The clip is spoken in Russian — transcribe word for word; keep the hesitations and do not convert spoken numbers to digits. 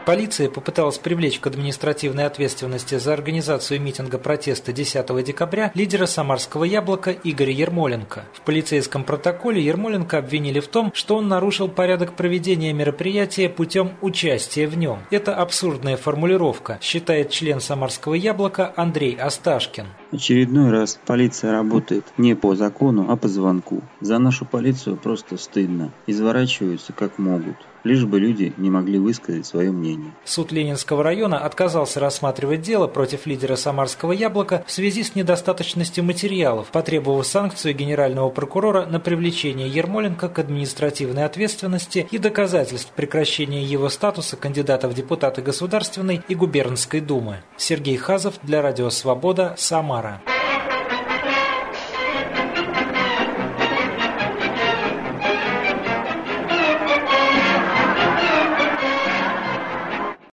Полиция попыталась привлечь к административной ответственности за организацию митинга протеста десятого декабря лидера самарского «Яблока» Игоря Ермоленко. В полицейском протоколе Ермоленко обвинили в том, что он нарушил порядок проведения мероприятия путем участия в нем. Это абсурдная формулировка, считает член самарского «Яблока» Андрей Асташкин. Очередной раз полиция работает не по закону, а по звонку. За нашу полицию просто стыдно. Изворачиваются как могут, лишь бы люди не могли высказать свое мнение. Суд Ленинского района отказался рассматривать дело против лидера самарского «Яблока» в связи с недостаточностью материалов, потребовав санкцию генерального прокурора на привлечение Ермоленко к административной ответственности и доказательств прекращения его статуса кандидата в депутаты Государственной и Губернской думы. Сергей Хазов для Радио Свобода, Самара.